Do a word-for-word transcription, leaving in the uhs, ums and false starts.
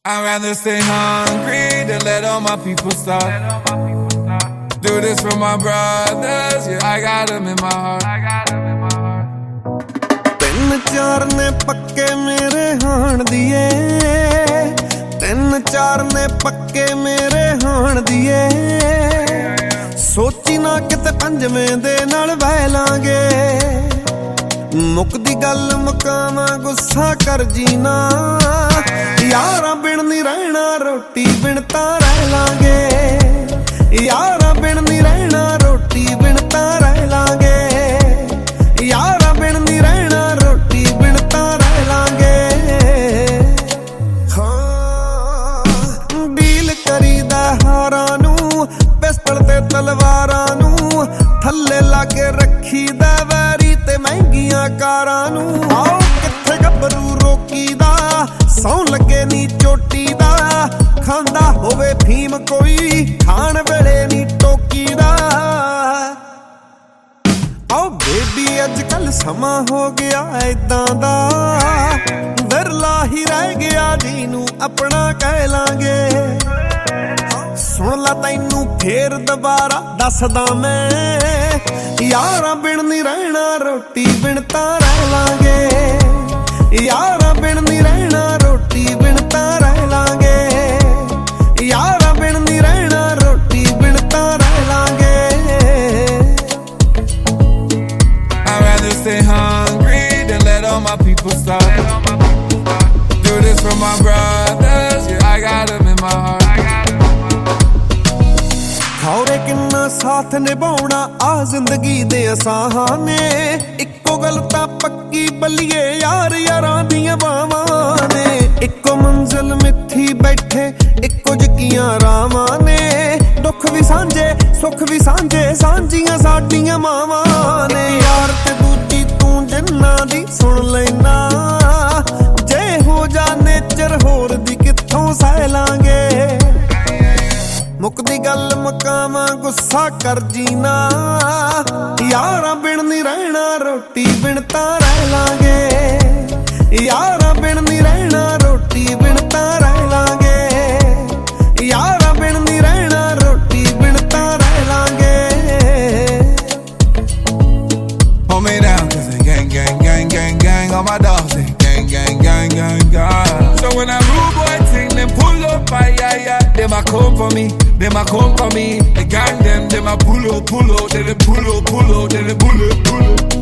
I'd rather stay hungry than let all my people starve. Do this for my brothers, yeah, I got them in my heart. ਤਿੰਨ ਚਾਰ ਨੇ ਪੱਕੇ ਮੇਰੇ ਹਾਣ ਦੀਏ, ਤਿੰਨ ਚਾਰ ਨੇ ਪੱਕੇ ਮੇਰੇ ਹਾਣ ਦੀਏ, ਸੋਚੀ ਨਾ ਕਿਤੇ ਪੰਜਵੇਂ ਦੇ ਨਾਲ ਬਹਿ ਲਾਂਗੇ, ਮੁੱਕਦੀ ਗੱਲ ਮੁਕਾਵਾਂ ਗੁੱਸਾ ਕਰ ਜੀਨਾ, ਯਾਰਾਂ ਬਿਨ ਨਹੀਂ ਰਹਿਣਾ ਰੋਟੀ ਬਿਨ ਤਾਂ ਰਹਿ ਲਾਂਗੇ, ਯਾਰਾਂ ਬਿਨ ਨਹੀਂ ਰਹਿਣਾ ਰੋਟੀ ਬਿਨ ਤਾਂ ਰਹਿ ਲਾਂਗੇ, ਯਾਰਾਂ ਬਿਨ ਨਹੀਂ ਰਹਿਣਾ ਰੋਟੀ ਬਿਨ ਤਾਂ ਰਹਿ ਲਾਂਗੇ। ਹਾਂ ਡੀਲ ਕਰੀਦਾ ਹਾਰਾਂ ਨੂੰ, ਪਿਸਤਲ ਤੇ ਤਲਵਾਰਾਂ ਨੂੰ, ਥੱਲੇ ਲਾ ਕੇ ਰੱਖੀਦਾ ਵੈਰੀ ਤੇ ਮਹਿੰਗੀਆਂ ਕਾਰਾਂ ਨੂੰ, ਆਓ ਕਿੱਥੇ ਗੱਭਰੂ ਰੋਕੀਦਾ, ਸੌਂ ਲੱਗੇ ਨੀ ਚੋਟੀ ਦਾ, ਖਾਂਦਾ ਹੋਵੇ ਫੀਮ ਕੋਈ ਖਾਣ ਵੇਲੇ ਨੀ ਟੋਕੀਦਾ। ਆਓ ਬੇਬੀ ਅੱਜ ਕੱਲ ਸਮਾਂ ਹੋ ਗਿਆ ਏਦਾਂ ਦਾ, ਵਿਰਲਾ ਹੀ ਰਹਿ ਗਿਆ ਜਿਹਨੂੰ ਆਪਣਾ ਕਹਿ ਲਾਂਗੇ, ਸੁਣ ਲਾ ਤੈਨੂੰ ਫੇਰ ਦੁਬਾਰਾ ਦੱਸਦਾ ਮੈਂ, ਯਾਰਾਂ ਬਿਨ ਨਹੀਂ ਰਹਿਣਾ ਰੋਟੀ ਬਿਨ ਤਾਂ ਰਹਿ ਲਾਂਗੇ, ਯਾਰਾਂ ਬਿਨ ਨਹੀਂ ਰਹਿਣਾ ਰੋਟੀ ਬਿਨ ਤਾਂ ਰਹਿ ਲਾਂਗੇ, ਯਾਰਾਂ ਬਿਨ ਨਹੀਂ ਰਹਿਣਾ ਰੋਟੀ ਬਿਨ ਤਾਂ ਰਹਿ ਲਾਂਗੇ। I'd rather stay hungry than let all my people starve. Do this for my brothers, yeah, I got them in my heart. ਖੌਰੇ ਕਿੰਨਾ ਸਾਥ ਨਿਭਾਉਣਾ ਆ ਜ਼ਿੰਦਗੀ ਦੇ ਅਸਾਹਾਂ ਨੇ, ਇੱਕੋ ਗੱਲ ਤਾਂ ਪੱਕੀ ਬੱਲੀਏ ਯਾਰ ਯਾਰਾਂ ਦੀਆਂ ਬਾਵਾਂ ਨੇ, ਇੱਕੋ ਮੰਜ਼ਿਲ ਮਿੱਥੀ ਬੈਠੇ ਇੱਕੋ ਜਿਹੀਆਂ ਰਾਵਾਂ ਨੇ, ਦੁੱਖ ਵੀ ਸਾਂਝੇ ਸੁੱਖ ਵੀ ਸਾਂਝੇ ਸਾਂਝੀਆਂ ਸਾਡੀਆਂ ਮਾਵਾਂ ਨੇ, ਯਾਰ ਤੇ ਦੂਜੀ ਤੂੰ ਜਿੰਨਾਂ ਦੀ ਸੁਣ ਲੈਣਾ, ਜੇ ਹੋ ਜਾ ਨੇਚਰ ਹੋਰ ਦੀ ਕਿੱਥੋਂ ਸਹਿ ਲਾਂਗੇ, ਮੁੱਕਦੀ ਗੱਲ ਮੁਕਾਵਾਂ ਗੁੱਸਾ ਕਰ ਜੀਨਾ, ਯਾਰਾਂ ਬਿਨ ਨਹੀਂ ਰਹਿਣਾ ਰੋਟੀ ਬਿਨ ਤਾਂ ਰਹਿ ਲਾਂਗੇ, ਯਾਰਾਂ ਬਿਨ ਨਹੀਂ ਰਹਿਣਾ ਰੋਟੀ ਬਿਨ ਤਾਂ ਰਹਿ ਲਾਂਗੇ, ਯਾਰਾਂ ਬਿਨ ਨਹੀਂ ਰਹਿਣਾ ਰੋਟੀ ਬਿਨ ਤਾਂ ਰਹਿ ਲਾਂਗੇ। Hold me down cause they gang gang gang gang gang, all my dogs they gang gang gang gang gang. So when that rude boy ting them pull up, ay ay ay, them a come for me, them a come for me, the gang them, them a pull up pull up, then they pull up pull up, then they pull up pull up.